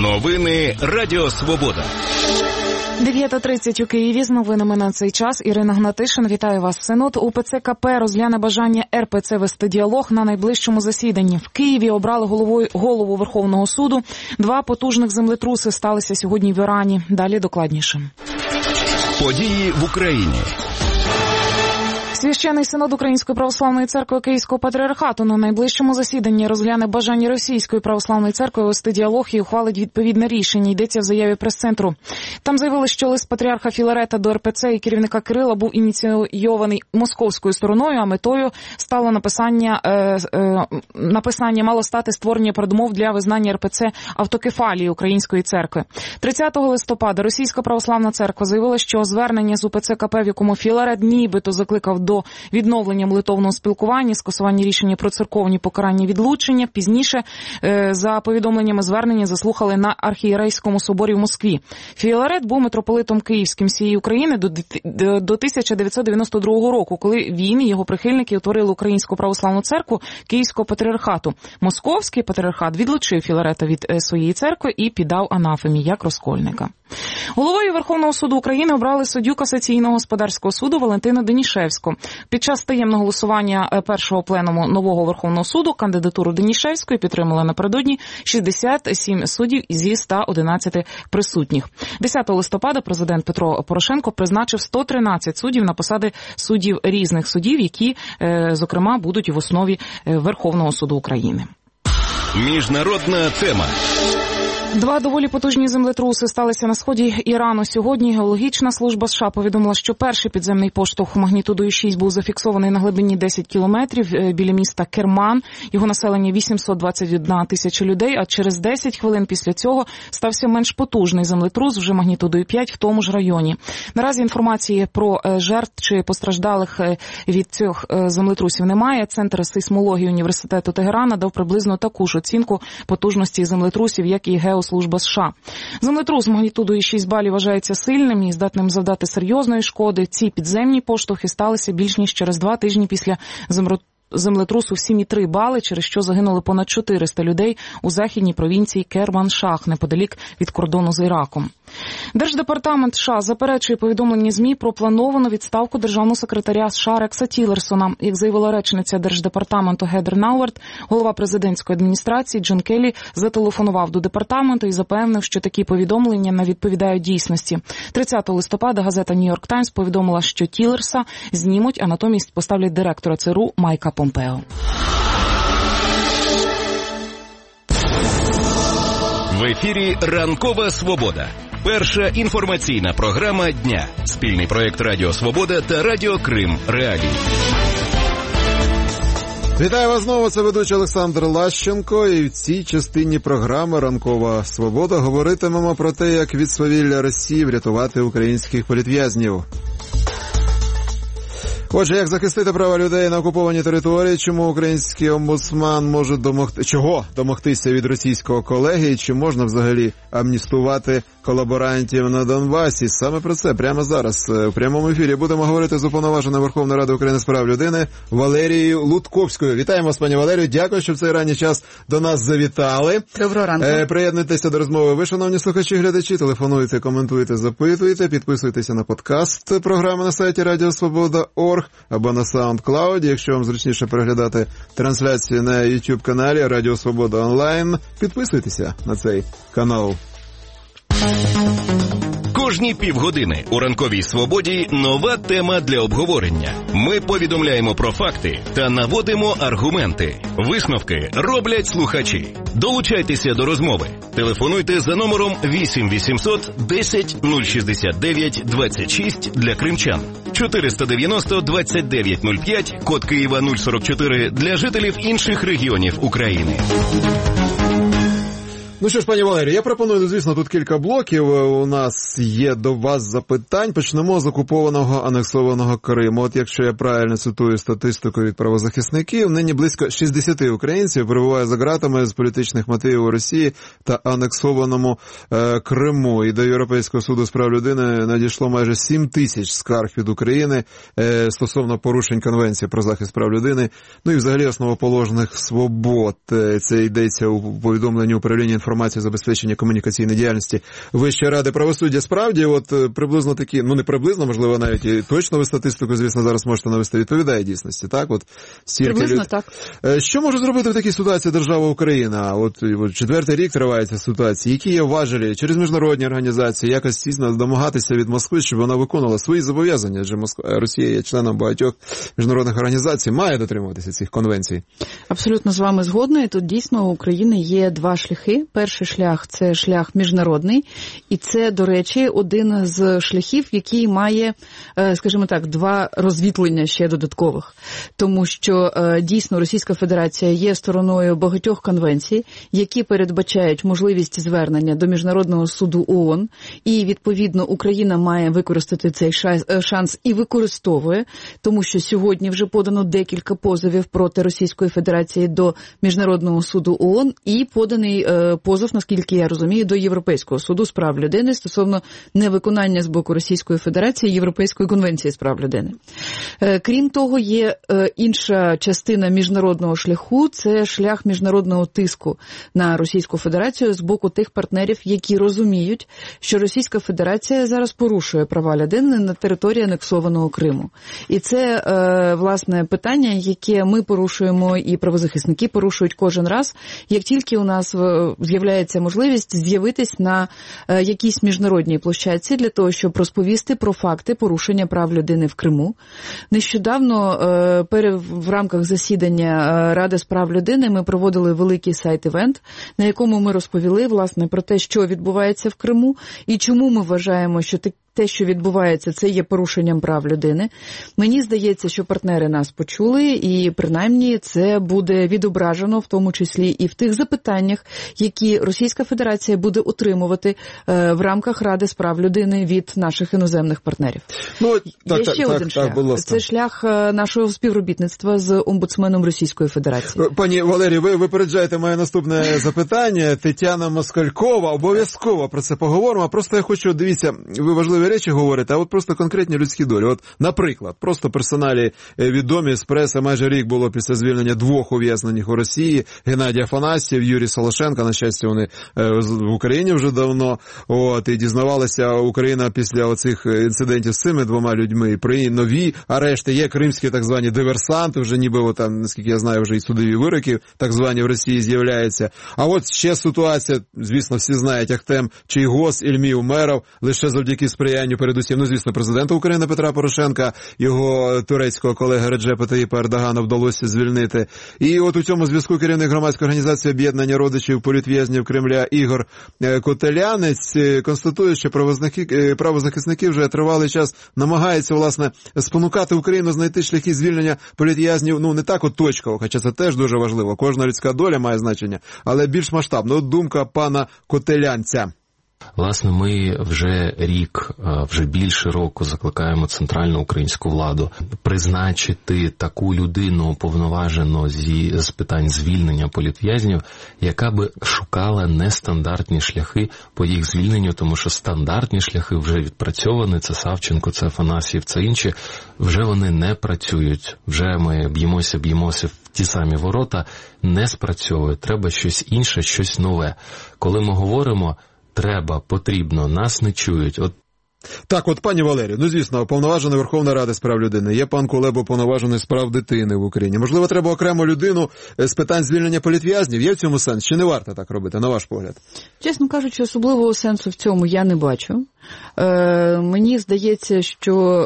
Новини Радіо Свобода. 9:30 у Києві. З новинами на цей час Ірина Гнатишин. Вітаю вас. Синод УПЦ КП розгляне бажання РПЦ вести діалог на найближчому засіданні. В Києві обрали голову Верховного суду. 2 потужних землетруси сталися сьогодні в Ірані. Далі докладніше. Події в Україні. Священний синод Української православної церкви Київського патріархату на найближчому засіданні розгляне бажання Російської православної церкви вести діалог і ухвалить відповідне рішення. Йдеться в заяві прес-центру. Там заявили, що лист патріарха Філарета до РПЦ і керівника Кирила був ініційований московською стороною, а метою стало написання мало стати створення передумов для визнання РПЦ автокефалії Української церкви. 30 листопада Російська православна церква заявила, що звернення з УПЦ КП, в якому Філарет нібито закликав до відновлення молитовного спілкування, скасування рішення про церковні покарання відлучення. Пізніше, за повідомленнями звернення, заслухали на Архієрейському соборі в Москві. Філарет був митрополитом Київським всієї України до 1992 року, коли він і його прихильники утворили Українську православну церкву Київського патріархату. Московський патріархат відлучив Філарета від своєї церкви і піддав анафемі як розкольника. Головою Верховного суду України обрали суддю Касаційного господарського суду Валентину Денішевську. Під час таємного голосування першого пленуму нового Верховного суду кандидатуру Денішевської підтримали напередодні 67 суддів зі 111 присутніх. 10 листопада президент Петро Порошенко призначив 113 суддів на посади суддів різних судів, які, зокрема, будуть в основі Верховного суду України. Міжнародна тема. 2 доволі потужні землетруси сталися на сході Ірану сьогодні. Геологічна служба США повідомила, що перший підземний поштовх магнітудою 6 був зафіксований на глибині 10 кілометрів біля міста Керман. Його населення 821 тисяча людей, а через 10 хвилин після цього стався менш потужний землетрус, вже магнітудою 5 в тому ж районі. Наразі інформації про жертв чи постраждалих від цих землетрусів немає. Центр сейсмології університету Тегерана дав приблизно таку ж оцінку потужності землетрусів, як і Геослужба США. Землетрус магнітудою 6 балів вважається сильним і здатним завдати серйозної шкоди. Ці підземні поштовхи сталися більш ніж через 2 тижні після землетрусу в 7,3 бали, через що загинули понад 400 людей у західній провінції Керманшах, неподалік від кордону з Іраком. Держдепартамент США заперечує повідомлення ЗМІ про плановану відставку державного секретаря США Рекса Тіллерсона. Як заявила речниця Держдепартаменту Гедер Науерт, голова президентської адміністрації Джон Келлі зателефонував до департаменту і запевнив, що такі повідомлення не відповідають дійсності. 30 листопада газета «Нью-Йорк Таймс» повідомила, що Тіллерса знімуть, а натомість поставлять директора ЦРУ Майка Помпео. В ефірі «Ранкова Свобода». Перша інформаційна програма дня. Спільний проєкт Радіо Свобода та Радіо Крим Реалії. Вітаю вас знову, це ведучий Олександр Лащенко, і в цій частині програми «Ранкова Свобода» говоритимемо про те, як від свавілля Росії врятувати українських політв'язнів. Отже, як захистити права людей на окупованій території, чому український омбудсман може домогтися від російського колеги, і чи можна взагалі амністувати колаборантів на Донбасі? Саме про це прямо зараз у прямому ефірі будемо говорити з уповноваженою Верховної Ради України з прав людини Валерією Лутковською. Вітаємо вас, пані Валерію. Дякую, що в цей ранній час до нас завітали. Доброго ранку. Приєднуйтеся до розмови ви, шановні слухачі, глядачі. Телефонуйте, коментуйте, запитуйте, підписуйтеся на подкаст програми на сайті Радіосвобода.орг або на SoundCloud. Якщо вам зручніше переглядати трансляцію на YouTube-каналі Радіо Свобода онлайн, підписуйтеся на цей канал. Кожні півгодини у «Ранковій Свободі» нова тема для обговорення. Ми повідомляємо про факти та наводимо аргументи. Висновки роблять слухачі. Долучайтеся до розмови. Телефонуйте за номером 8 800 10 069 26 для кримчан. 490 29 05, код Києва 044 для жителів інших регіонів України. Ну що ж, пані Валерію, я пропоную, звісно, тут кілька блоків. У нас є до вас запитань. Почнемо з окупованого, анексованого Криму. От якщо я правильно цитую статистику від правозахисників, нині близько 60 українців перебуває за ґратами з політичних мотивів у Росії та анексованому Криму. І до Європейського суду з прав людини надійшло майже 7 тисяч скарг від України стосовно порушень Конвенції про захист прав людини, ну і взагалі основоположних свобод. Це йдеться у повідомленні управління інформації інформації, забезпечення комунікаційної діяльності Вищої ради правосуддя. Справді, от приблизно такі, ну не приблизно, можливо, навіть і точно ви статистику, звісно, зараз можете навести, відповідає дійсності, так? От приблизно так. Що може зробити в такій ситуації держава Україна? От 4-й рік триває ця ситуація. Які є важелі через міжнародні організації, якось дійсно домагатися від Москви, щоб вона виконувала свої зобов'язання? Адже Росія є членом багатьох міжнародних організацій, має дотримуватися цих конвенцій. Абсолютно з вами згодна. І тут дійсно у України є два шляхи. Перший шлях – це шлях міжнародний. І це, до речі, один з шляхів, який має, скажімо так, два розвітлення ще додаткових. Тому що дійсно Російська Федерація є стороною багатьох конвенцій, які передбачають можливість звернення до Міжнародного суду ООН. І, відповідно, Україна має використати цей шанс і використовує, тому що сьогодні вже подано декілька позовів проти Російської Федерації до Міжнародного суду ООН і поданий позов, наскільки я розумію, до Європейського суду з прав людини стосовно невиконання з боку Російської Федерації Європейської конвенції з прав людини. Крім того, є інша частина міжнародного шляху, це шлях міжнародного тиску на Російську Федерацію з боку тих партнерів, які розуміють, що Російська Федерація зараз порушує права людини на території анексованого Криму. І це, власне, питання, яке ми порушуємо і правозахисники порушують кожен раз, як тільки у нас з'являється можливість з'явитись на якійсь міжнародній площадці для того, щоб розповісти про факти порушення прав людини в Криму. Нещодавно в рамках засідання Ради з прав людини ми проводили великий сайт-івент, на якому ми розповіли, власне, про те, що відбувається в Криму і чому ми вважаємо, що те, що відбувається, це є порушенням прав людини. Мені здається, що партнери нас почули, і принаймні це буде відображено в тому числі і в тих запитаннях, які Російська Федерація буде отримувати в рамках Ради з прав людини від наших іноземних партнерів. Є ще один шлях. Це шлях нашого співробітництва з омбудсменом Російської Федерації. Пані Валерій, ви випереджаєте моє наступне запитання. Тетяна Москалькова, обов'язково про це поговоримо. Просто я хочу, дивіться, ви важливі речі говорите, а от просто конкретні людські долі. От, наприклад, просто персоналі відомі з преси, майже рік було після звільнення 2 ув'язнених у Росії, Геннадій Афанасьєв, Юрій Солошенко, на щастя, вони в Україні вже давно, і дізнавалася Україна після оцих інцидентів з цими 2 людьми, при нові арешти, є кримські так звані диверсанти, вже ніби, там, наскільки я знаю, вже і судові вироки так звані в Росії з'являються. А от ще ситуація, звісно, всі знають, Ахтем Чийгоз, Ільмі Умеров, лише завдяки сприянню передусім, звісно, президента України Петра Порошенка, його турецького колеги Реджепа Таїпа Ердогана вдалося звільнити. І от у цьому зв'язку керівник громадської організації об'єднання родичів політв'язнів Кремля Ігор Котелянець констатує, що правозахисники вже тривалий час намагаються, власне, спонукати Україну знайти шляхи звільнення політв'язнів, не так от точково, хоча це теж дуже важливо, кожна людська доля має значення, але більш масштабно. От думка пана Котелянця. Власне, ми вже рік, вже більше року закликаємо центральну українську владу призначити таку людину, уповноважену з питань звільнення політв'язнів, яка би шукала нестандартні шляхи по їх звільненню, тому що стандартні шляхи вже відпрацьовані, це Савченко, це Афанасьєв, це інші, вже вони не працюють, вже ми б'ємося в ті самі ворота, не спрацьовує, треба щось інше, щось нове. Коли ми говоримо, потрібно, нас не чують. Так, от, пані Валерію, звісно, уповноважений Верховної Ради з прав людини, є пан Кулеба, уповноважений з прав дитини в Україні. Можливо, треба окрему людину з питань звільнення політв'язнів? Є в цьому сенс? Чи не варто так робити, на ваш погляд? Чесно кажучи, особливого сенсу в цьому я не бачу. Мені здається, що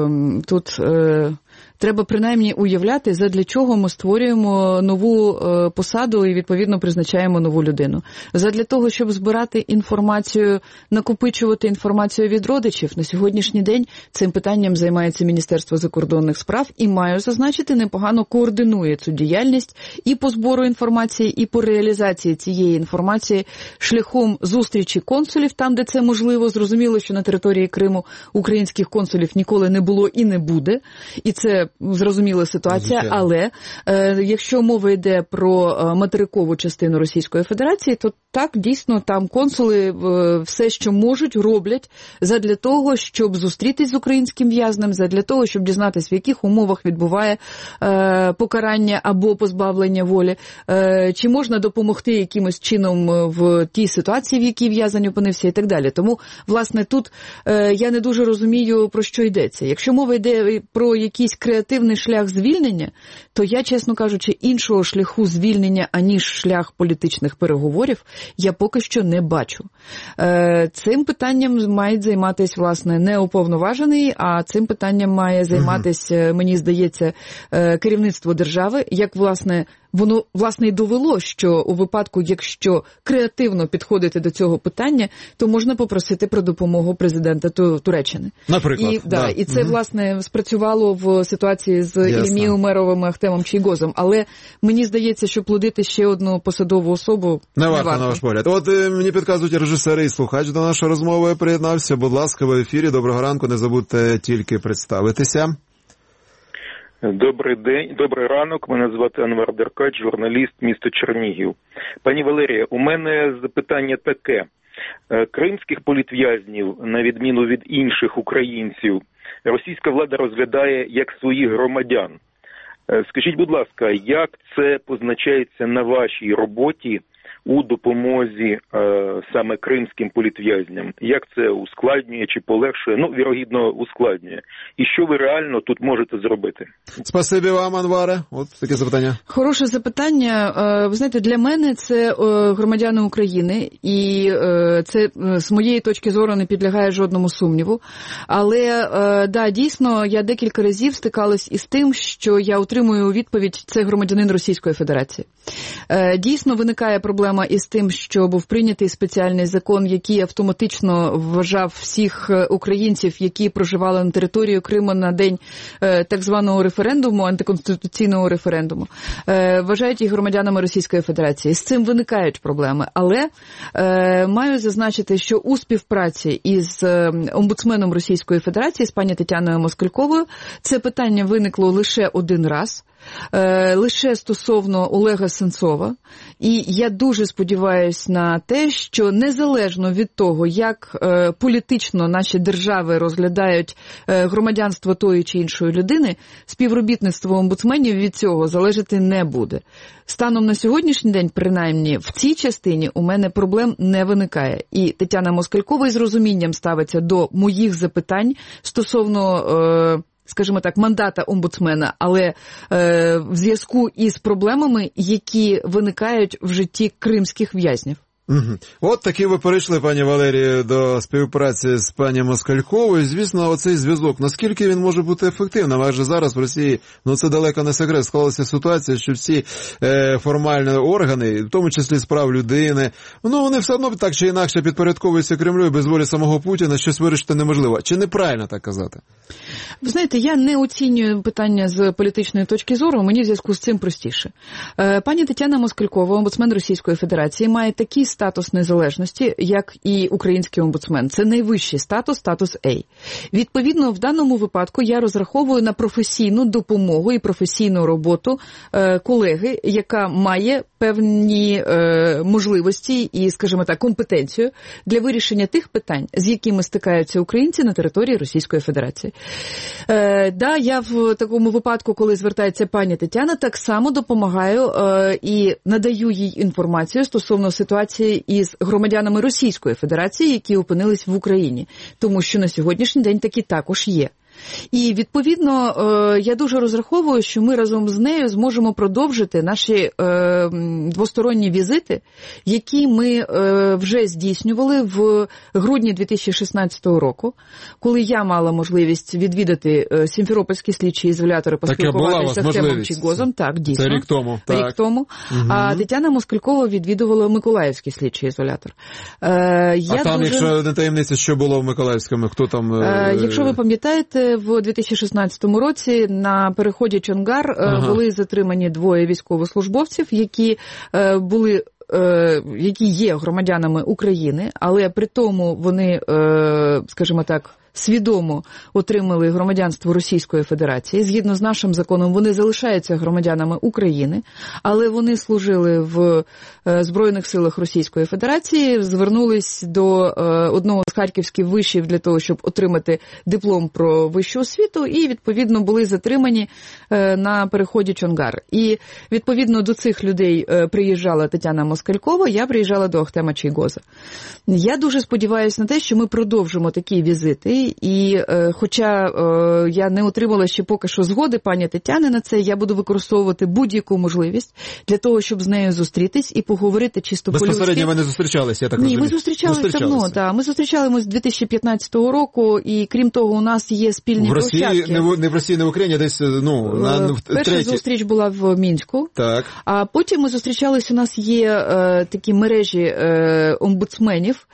тут треба принаймні уявляти, задля чого ми створюємо нову посаду і, відповідно, призначаємо нову людину. Задля того, щоб збирати інформацію, накопичувати інформацію від родичів. На сьогоднішній день цим питанням займається Міністерство закордонних справ і, маю зазначити, непогано координує цю діяльність і по збору інформації, і по реалізації цієї інформації шляхом зустрічі консулів там, де це можливо. Зрозуміло, що на території Криму українських консулів ніколи не було і не буде. І це зрозуміла ситуація, звичайно. Але якщо мова йде про материкову частину Російської Федерації, то так, дійсно, там консули все, що можуть, роблять задля того, щоб зустрітись з українським в'язнем, задля того, щоб дізнатися, в яких умовах відбуває покарання або позбавлення волі, чи можна допомогти якимось чином в тій ситуації, в якій в'язень опинився і так далі. Тому, власне, тут я не дуже розумію, про що йдеться. Якщо мова йде про якийсь креативний шлях звільнення, то я, чесно кажучи, іншого шляху звільнення, аніж шлях політичних переговорів, я поки що не бачу. Цим питанням має займатися, власне, не уповноважений, а цим питанням має займатися, мені здається, керівництво держави, як, власне, воно, власне, і довело, що у випадку, якщо креативно підходити до цього питання, то можна попросити про допомогу президента Туреччини. Наприклад. І це, власне, спрацювало в ситуації з Ільмі Умеровим, Ахтемом Чийгозом. Але мені здається, що плодити ще одну посадову особу не варто. На ваш погляд. От мені підказують режисери і слухач до нашої розмови приєднався. Будь ласка, в ефірі. Доброго ранку. Не забудьте тільки представитися. Добрий день, добрий ранок. Мене звати Анвар Деркач, журналіст, місто Чернігів. Пані Валерія, у мене запитання таке. Кримських політв'язнів, на відміну від інших українців, російська влада розглядає як своїх громадян. Скажіть, будь ласка, як це позначається на вашій роботі у допомозі саме кримським політв'язням? Як це ускладнює чи полегшує? Ну, вірогідно, ускладнює. І що ви реально тут можете зробити? Спасибі вам, Анваре. От таке запитання. Хороше запитання. Ви знаєте, для мене це громадяни України, і це з моєї точки зору не підлягає жодному сумніву. Але, да, дійсно, я декілька разів стикалась із тим, що я отримую відповідь, це громадянин Російської Федерації. Дійсно, виникає проблема із тим, що був прийнятий спеціальний закон, який автоматично вважав всіх українців, які проживали на території Криму на день так званого референдуму, антиконституційного референдуму, вважають їх громадянами Російської Федерації. З цим виникають проблеми. Але маю зазначити, що у співпраці із омбудсменом Російської Федерації, з пані Тетяною Москальковою, це питання виникло лише один раз. Лише стосовно Олега Сенцова. І я дуже сподіваюся на те, що незалежно від того, як політично наші держави розглядають громадянство тої чи іншої людини, співробітництво омбудсменів від цього залежати не буде. Станом на сьогоднішній день, принаймні, в цій частині у мене проблем не виникає. І Тетяна Москалькова із розумінням ставиться до моїх запитань стосовно скажімо так, мандата омбудсмена, але в зв'язку із проблемами, які виникають в житті кримських в'язнів. Угу. От таки ви перейшли, пані Валерію, до співпраці з пані Москальковою. Звісно, оцей зв'язок, наскільки він може бути ефективним? Адже зараз в Росії, це далеко не секрет, склалася ситуація, що всі формальні органи, в тому числі справ людини, вони все одно так чи інакше підпорядковуються Кремлю, і без волі самого Путіна щось вирішити неможливо. Чи неправильно так казати? Ви знаєте, я не оцінюю питання з політичної точки зору, мені в зв'язку з цим простіше. Пані Тетяна Москалькова, омбудсмен Російської Федерації, має такий статус незалежності, як і український омбудсмен. Це найвищий статус, статус A. Відповідно, в даному випадку я розраховую на професійну допомогу і професійну роботу колеги, яка має певні можливості і, скажімо так, компетенцію для вирішення тих питань, з якими стикаються українці на території Російської Федерації. Да, я в такому випадку, коли звертається пані Тетяна, так само допомагаю і надаю їй інформацію стосовно ситуації із громадянами Російської Федерації, які опинились в Україні. Тому що на сьогоднішній день такі також є. І, відповідно, я дуже розраховую, що ми разом з нею зможемо продовжити наші двосторонні візити, які ми вже здійснювали в грудні 2016 року, коли я мала можливість відвідати Сімферопольський слідчий ізолятор і поспілкуватися з Ахтемом Чийгозом. Так, дійсно. Це рік тому. Рік тому. Угу. А Тетяна Москалькова відвідувала Миколаївський слідчий ізолятор. Якщо не таємниця, що було в Миколаївському, хто там... Якщо ви пам'ятаєте, в 2016 році на переході Чонгар були затримані двоє військовослужбовців, які є громадянами України, але при тому вони, скажімо так, свідомо отримали громадянство Російської Федерації. Згідно з нашим законом, вони залишаються громадянами України, але вони служили в Збройних силах Російської Федерації, звернулись до одного з харківських вишів для того, щоб отримати диплом про вищу освіту, і, відповідно, були затримані на переході Чонгар. І, відповідно, до цих людей приїжджала Тетяна Москалькова, я приїжджала до Ахтема Чийгоза. Я дуже сподіваюся на те, що ми продовжимо такі візити, і хоча я не отримала ще поки що згоди пані Тетяни на це, я буду використовувати будь-яку можливість для того, щоб з нею зустрітись і поговорити чисто по-людськи. Безпосередньо ви не зустрічалися, я так розумію? Ні, ми зустрічалися давно, так. Ми зустрічалися з 2015 року, і крім того, у нас є спільні площадки. Не в Росії, не в Україні, а десь, перша зустріч була в Мінську, так. А потім ми зустрічалися, у нас є такі мережі омбудсменів,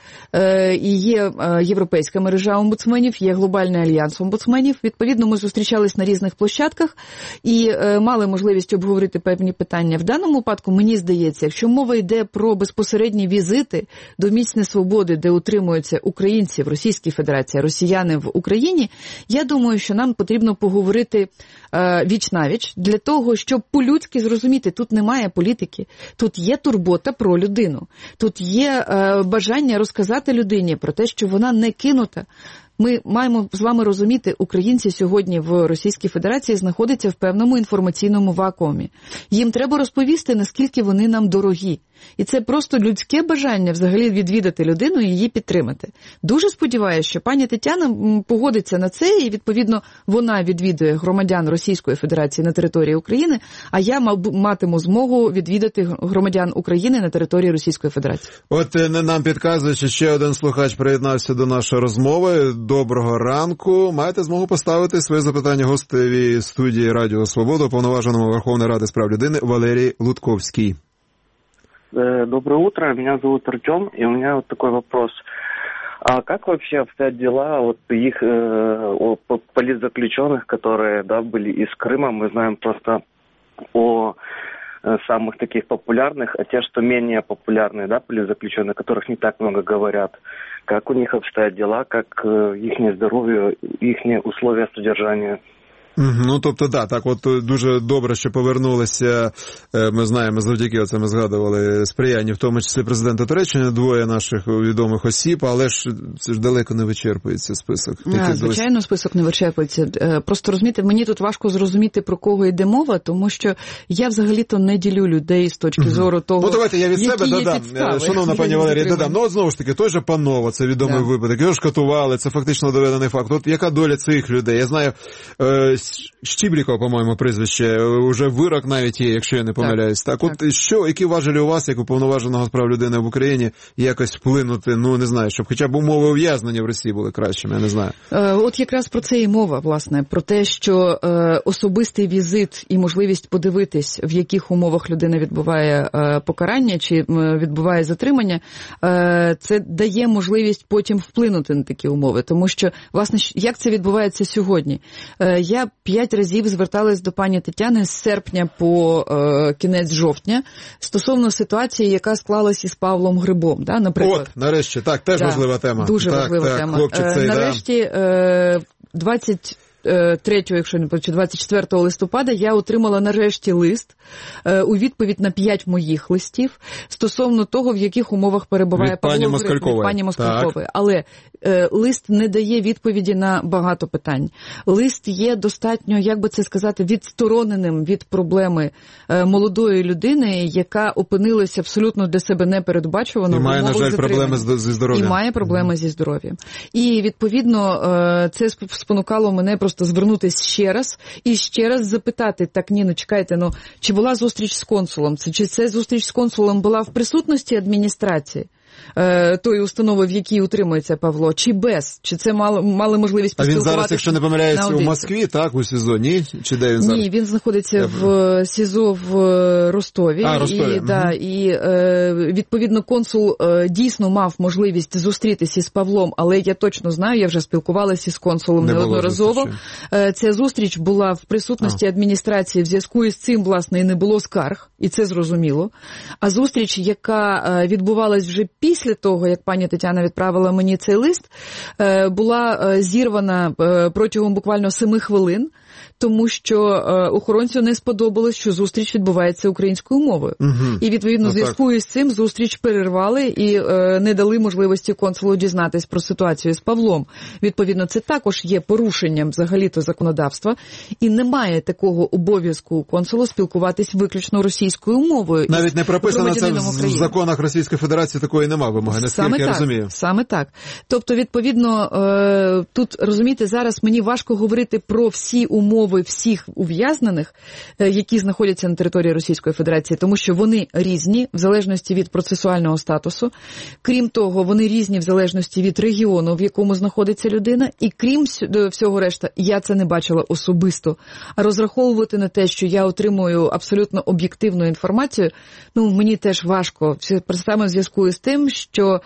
і є європейська мережа омбудсменів, є глобальний альянс омбудсменів. Відповідно, ми зустрічались на різних площадках і мали можливість обговорити певні питання. В даному випадку, мені здається, якщо мова йде про безпосередні візити до місць несвободи, де утримуються українці в Російській Федерації, росіяни в Україні, я думаю, що нам потрібно поговорити віч-навіч для того, щоб по-людськи зрозуміти, тут немає політики, тут є турбота про людину, тут є бажання розказати людині про те, що вона не кинута. Ми маємо з вами розуміти, українці сьогодні в Російській Федерації знаходяться в певному інформаційному вакуумі. Їм треба розповісти, наскільки вони нам дорогі. І це просто людське бажання взагалі відвідати людину і її підтримати. Дуже сподіваюся, що пані Тетяна погодиться на це, і, відповідно, вона відвідує громадян Російської Федерації на території України, а я матиму змогу відвідати громадян України на території Російської Федерації. От нам підказує, що ще один слухач приєднався до нашої розмови. Доброго ранку. Маєте змогу поставити своє запитання гостеві студії Радіо Свобода, уповноваженому Верховної Ради з прав людини Валерії Лутковській. Доброе утро, меня зовут Артем, и у меня вот такой вопрос. А как вообще обстоят дела вот их политзаключенных, которые, да, были из Крыма? Мы знаем просто о самых таких популярных, а те, что менее популярные, да, политзаключенные, о которых не так много говорят. Как у них обстоят дела, как их здоровье, их условия содержания? Ну, тобто, да, так от дуже добре, що повернулися, ми знаємо, завдяки, оце ми згадували, сприяння, в тому числі президента Туреччини, двоє наших відомих осіб, але ж це ж далеко не вичерпується список. Звичайно, список не вичерпується. Просто, розумієте, мені тут важко зрозуміти, про кого йде мова, тому що я взагалі-то не ділю людей з точки зору того, ну, давайте я від себе додам, підстави, шановна пані Валерія, додам. Ну, от знову ж таки, той же Панова, це відомий випадок, його ж катували, це фактично доведений факт. От яка доля цих людей? Я знаю, Щіблікова, по-моєму, прізвище, вже вирок навіть є, якщо я не помиляюсь. Так, от що, які важелі у вас, як уповноваженого з прав людини в Україні, якось вплинути, ну, не знаю, щоб хоча б умови ув'язнення в Росії були кращими, я не знаю. От якраз про це і мова, власне, про те, що особистий візит і можливість подивитись, в яких умовах людина відбуває покарання чи відбуває затримання, це дає можливість потім вплинути на такі умови. Тому що, власне, як це відбувається сьогодні? Я 5 разів зверталась до пані Тетяни з серпня по кінець жовтня стосовно ситуації, яка склалась із Павлом Грибом, да, наприклад. От, нарешті, так, теж важлива тема. Дуже важлива тема. Хлопчик цей, нарешті, 23, якщо не помиляюсь, 24 листопада я отримала нарешті лист у відповідь на 5 моїх листів стосовно того, в яких умовах перебуває Павло Гриб від пані Москалькової. Але лист не дає відповіді на багато питань. Лист є достатньо, як би це сказати, відстороненим від проблеми молодої людини, яка опинилася абсолютно для себе непередбачувано. І має, на жаль, проблеми зі здоров'ям. І має проблеми зі здоров'ям. І, відповідно, це спонукало мене просто звернутися ще раз запитати, так, ні, ну чекайте, ну, чи була зустріч з консулом, чи це зустріч з консулом була в присутності адміністрації тої установи, в якій утримується Павло, чи без? Чи це мали можливість поспілкуватися? А він зараз, якщо не помиляюся, у Москві, так, у СІЗО, ні? Чи де він зараз? Ні, він знаходиться в СІЗО в Ростові. Ростові. І відповідно, консул дійсно мав можливість зустрітися з Павлом, але я точно знаю, я вже спілкувалася з консулом неодноразово. Ця зустріч була в присутності адміністрації, в зв'язку із цим, власне, і не було скарг, і це зрозуміло. А зустріч, яка відбувалась вже після того, як пані Тетяна відправила мені цей лист, була зірвана протягом буквально 7 хвилин, тому що охоронцю не сподобалось, що зустріч відбувається українською мовою. І, відповідно, в зв'язку із цим зустріч перервали і не дали можливості консулу дізнатись про ситуацію з Павлом. Відповідно, це також є порушенням взагалі-то законодавства, і немає такого обов'язку консулу спілкуватись виключно російською мовою. Навіть не прописано це в законах Російської Федерації, такої немає вимоги, наскільки я розумію. Саме так. Тобто, відповідно, тут, розумієте, зараз мені важко говорити про всі умови всіх ув'язнених, які знаходяться на території Російської Федерації, тому що вони різні в залежності від процесуального статусу. Крім того, вони різні в залежності від регіону, в якому знаходиться людина. І крім всього решта, я це не бачила особисто. А розраховувати на те, що я отримую абсолютно об'єктивну інформацію, мені теж важко. Саме в зв'язку з тим, що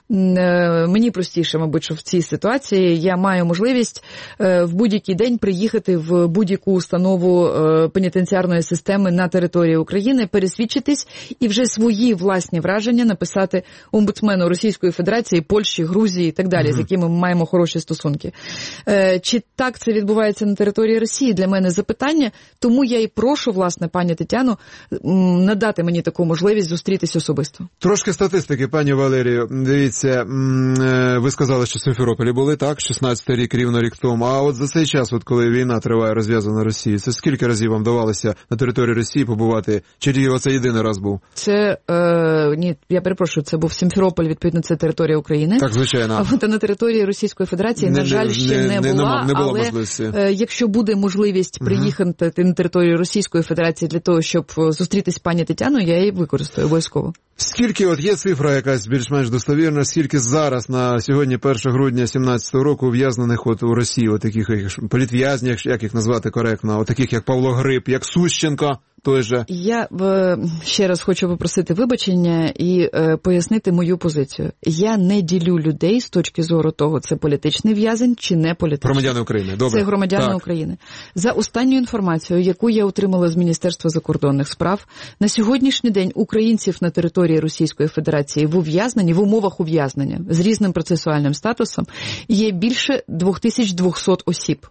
мені простіше, мабуть, що в цій ситуації я маю можливість в будь-який день приїхати в будь-яку установу пенітенціарної системи на території України, пересвідчитись і вже свої власні враження написати омбудсмену Російської Федерації, Польщі, Грузії і так далі, з якими ми маємо хороші стосунки. Чи так це відбувається на території Росії? Для мене запитання, тому я і прошу, власне, пані Тетяну, надати мені таку можливість зустрітись особисто. Трошки статистики, пані Валерію. Дивіться, ви сказали, що в Сімферополі були, так? 16-й рік, рівно рік тому. А от за цей час, коли війна триває, розв'язана Росією, це скільки разів вам давалося на території Росії побувати? Чи оце єдиний раз був? Це, ні, я перепрошую, це був Сімферополь, відповідно, це територія України. Так, звичайно. А от на території Російської Федерації, на жаль, ще не була, але якщо буде можливість приїхати на територію Російської Федерації для того, щоб зустрітись з пані Тетяною, я її використаю обов'язково. Скільки, є цифра якась більш-менш достовірна, скільки зараз на сьогодні, 1 грудня 2017 року, ув'язнених у Росії, таких політв'язнів, як їх назвати коректно, таких як Павло Гриб, як Сущенко, той же? Я ще раз хочу попросити вибачення і пояснити мою позицію. Я не ділю людей з точки зору того, це політичний в'язень чи не політичний. Громадяни України, добре. Це громадяни України. За останню інформацію, яку я отримала з Міністерства закордонних справ, на сьогоднішній день українців на території Російської Федерації в ув'язненні, в умовах ув'язнення з різним процесуальним статусом є більше 2200 осіб.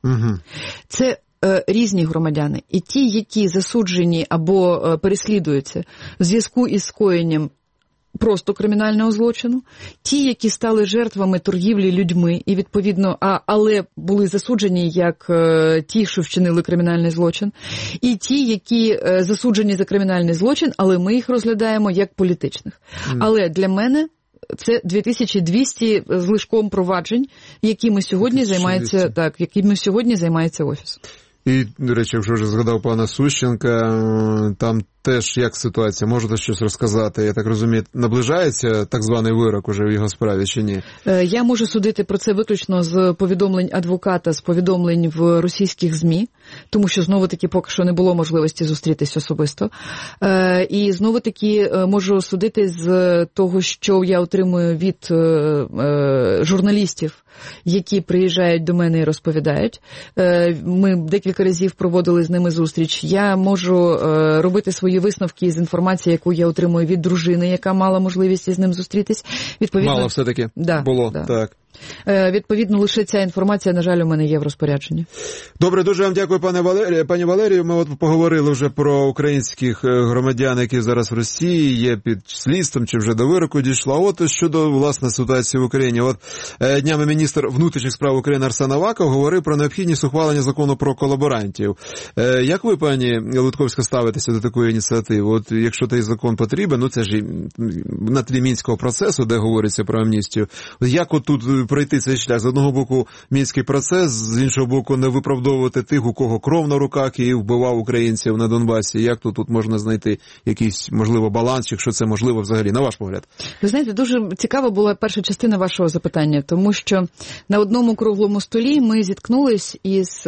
Це різні громадяни. І ті, які засуджені або переслідуються в зв'язку із скоєнням просто кримінального злочину, ті, які стали жертвами торгівлі людьми і, відповідно, але були засуджені як ті, що вчинили кримінальний злочин, і ті, які засуджені за кримінальний злочин, але ми їх розглядаємо як політичних. Але для мене це 2200 з лишком проваджень, якими сьогодні займається офіс. І, до речі, якщо вже згадав пана Сущенка, там теж як ситуація? Можете щось розказати? Я так розумію, наближається так званий вирок уже в його справі чи ні? Я можу судити про це виключно з повідомлень адвоката, з повідомлень в російських ЗМІ, тому що, знову-таки, поки що не було можливості зустрітись особисто. І, знову-таки, можу судити з того, що я отримую від журналістів, які приїжджають до мене і розповідають. Ми декілька разів проводили з ними зустріч. Я можу робити свої висновки з інформації, яку я отримую від дружини, яка мала можливість із ним зустрітись. Мало все-таки було, так. Відповідно, лише ця інформація, на жаль, у мене є в розпорядженні. Добре, дуже вам дякую, пані Валерію. Ми поговорили вже про українських громадян, які зараз в Росії, є під слідством, чи вже до вироку дійшло. А от щодо, власне, ситуації в Україні. Днями міністр внутрішніх справ України Арсен Аваков говорив про необхідність ухвалення закону про колаборантів. Як ви, пані Лутковська, ставитеся до такої ініціативи? Якщо той закон потрібен, це ж на тлі Мінського процесу, де говориться про амністію. Як тут пройти цей шлях? З одного боку Мінський процес, з іншого боку не виправдовувати тих, у кого кров на руках і вбивав українців на Донбасі. Як тут можна знайти якийсь, можливо, баланс, якщо це можливо взагалі, на ваш погляд? Ви знаєте, дуже цікава була перша частина вашого запитання, тому що на одному круглому столі ми зіткнулись із,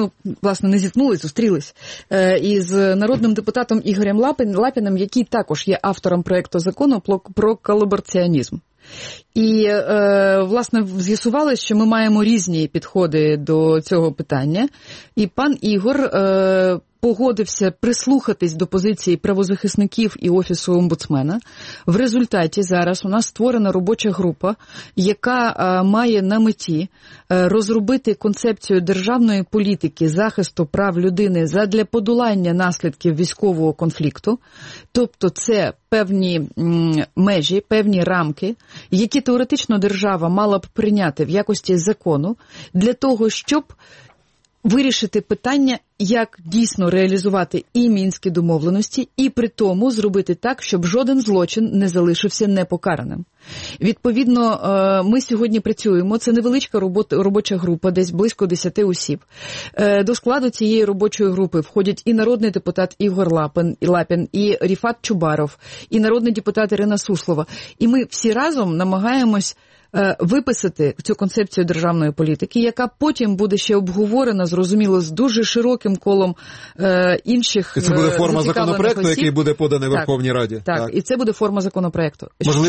зустрілись із народним депутатом Ігорем Лапіним, який також є автором проекту закону про колабораціонізм. І, власне, з'ясувалося, що ми маємо різні підходи до цього питання. І пан Ігор погодився прислухатись до позиції правозахисників і Офісу омбудсмена. В результаті зараз у нас створена робоча група, яка має на меті розробити концепцію державної політики захисту прав людини задля подолання наслідків військового конфлікту. Тобто це певні межі, певні рамки, які теоретично держава мала б прийняти в якості закону для того, щоб вирішити питання, як дійсно реалізувати і мінські домовленості, і при тому зробити так, щоб жоден злочин не залишився непокараним. Відповідно, ми сьогодні працюємо, це невеличка робоча група, десь близько 10 осіб. До складу цієї робочої групи входять і народний депутат Ігор Лапін, і Ріфат Чубаров, і народний депутат Ірина Суслова. І ми всі разом намагаємось виписати цю концепцію державної політики, яка потім буде ще обговорена, зрозуміло, з дуже широким колом інших і це буде форма законопроекту, який буде поданий Верховній Раді. Так, і це буде форма законопроекту.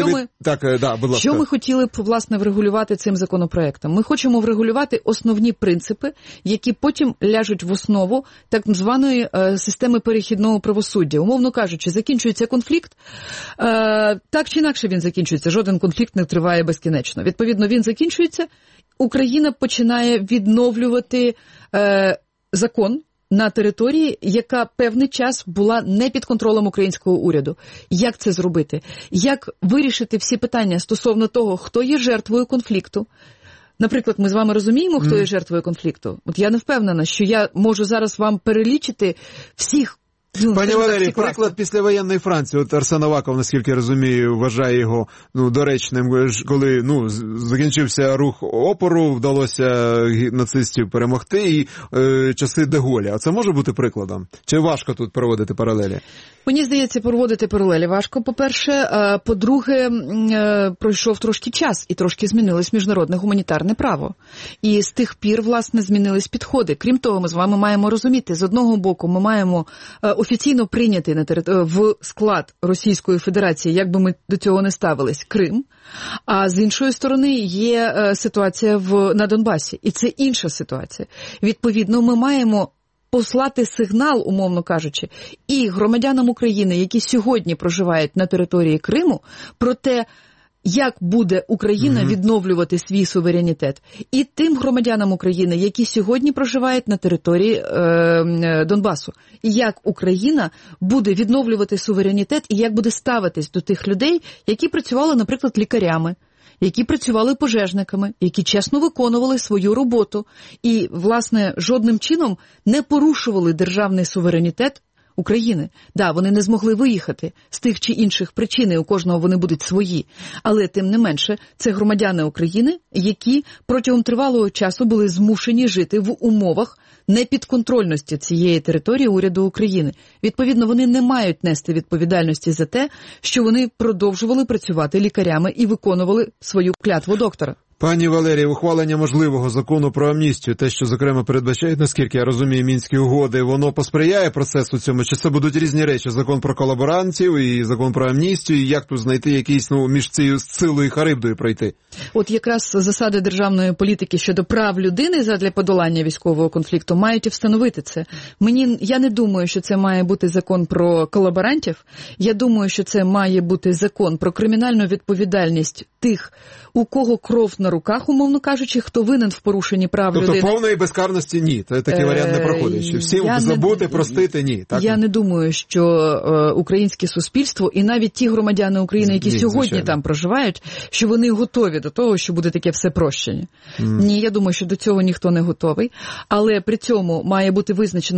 Що ми хотіли б, власне, врегулювати цим законопроектом? Ми хочемо врегулювати основні принципи, які потім ляжуть в основу так званої системи перехідного правосуддя. Умовно кажучи, закінчується конфлікт, так чи інакше він закінчується, жоден конфлікт не триває безкінечно. Відповідно, він закінчується, Україна починає відновлювати закон на території, яка певний час була не під контролем українського уряду. Як це зробити? Як вирішити всі питання стосовно того, хто є жертвою конфлікту? Наприклад, ми з вами розуміємо, хто є жертвою конфлікту? От я не впевнена, що я можу зараз вам перелічити всіх. Пані Валерій, приклад післявоєнної Франції. От Арсен Аваков, наскільки я розумію, вважає його доречним, коли закінчився рух опору, вдалося нацистів перемогти і часи Де-Голля. А це може бути прикладом? Чи важко тут проводити паралелі? Мені здається, проводити паралелі важко, по-перше. По-друге, пройшов трошки час і трошки змінилось міжнародне гуманітарне право. І з тих пір, власне, змінились підходи. Крім того, ми з вами маємо розуміти, з одного боку, ми маємо офіційно прийняти в склад Російської Федерації, як би ми до цього не ставились, Крим, а з іншої сторони є ситуація на Донбасі. І це інша ситуація. Відповідно, ми маємо послати сигнал, умовно кажучи, і громадянам України, які сьогодні проживають на території Криму, про те, як буде Україна відновлювати свій суверенітет, і тим громадянам України, які сьогодні проживають на території Донбасу. І як Україна буде відновлювати суверенітет, і як буде ставитись до тих людей, які працювали, наприклад, лікарями, які працювали пожежниками, які чесно виконували свою роботу і, власне, жодним чином не порушували державний суверенітет України. Да, вони не змогли виїхати з тих чи інших причин, і у кожного вони будуть свої. Але, тим не менше, це громадяни України, які протягом тривалого часу були змушені жити в умовах непідконтрольності цієї території уряду України. Відповідно, вони не мають нести відповідальності за те, що вони продовжували працювати лікарями і виконували свою клятву доктора. Пані Валерій, ухвалення можливого закону про амністію, те, що, зокрема, передбачають, наскільки я розумію, Мінські угоди, воно посприяє процесу цьому? Чи це будуть різні речі? Закон про колаборантів і закон про амністію? І як тут знайти якийсь, між цією Сцилою і Харибдою пройти? От якраз засади державної політики щодо прав людини задля подолання військового конфлікту мають і встановити це. Я не думаю, що це має бути закон про колаборантів. Я думаю, що це має бути закон про кримінальну відповідальність тих, у кого кров на руках, умовно кажучи, хто винен в порушенні прав людини. Тобто повної безкарності ні, такий варіант не проходить. Всім забути, простити ні. Так? Я не думаю, що українське суспільство і навіть ті громадяни України, які сьогодні там проживають, що вони готові до того, що буде таке все прощення. Ні, я думаю, що до цього ніхто не готовий. Але при цьому мають бути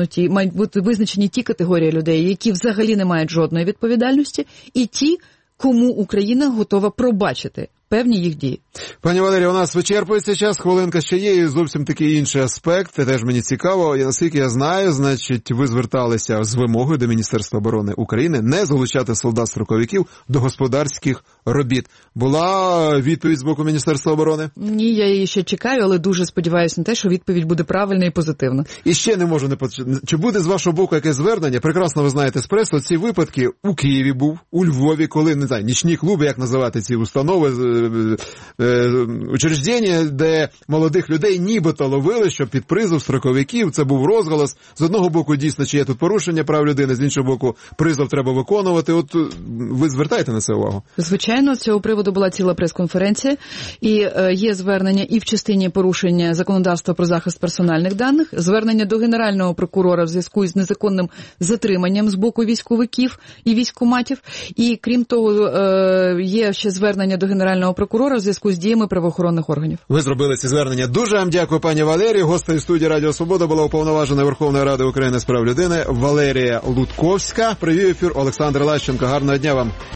визначені ті категорії людей, які взагалі не мають жодної відповідальності, і ті, кому Україна готова пробачити певні їх дії. Пані Валерія, у нас вичерпується час, хвилинка ще є, і зовсім такий інший аспект, теж мені цікаво. Наскільки я знаю, значить, ви зверталися з вимогою до Міністерства оборони України не залучати солдат-строковиків до господарських робіт. Була відповідь з боку Міністерства оборони? Ні, я її ще чекаю, але дуже сподіваюся на те, що відповідь буде правильна і позитивна. І ще не можу не почути. Чи буде з вашого боку якесь звернення? Прекрасно ви знаєте з преси, ці випадки у Києві був, у Львові, коли, не знаю, нічні клуби, як називати ці установи, учреждення, де молодих людей нібито ловили, що під призов строковиків. Це був розголос. З одного боку, дійсно, чи є тут порушення прав людини, з іншого боку, призов треба виконувати. От ви звертаєте на це увагу? Звичайно, з цього приводу була ціла прес-конференція, і є звернення і в частині порушення законодавства про захист персональних даних, звернення до Генерального прокурора в зв'язку із незаконним затриманням з боку військовиків і військкоматів, і крім того, є ще звернення до Генерального прокурора в зв'язку з діями правоохоронних органів. Ви зробили ці звернення. Дуже вам дякую, пані Валерію. Гостею студії Радіо Свобода була уповноважена Верховної Ради України з прав людини Валерія Лутковська. Привів ефір Олександр Лащенко. Гарного дня вам.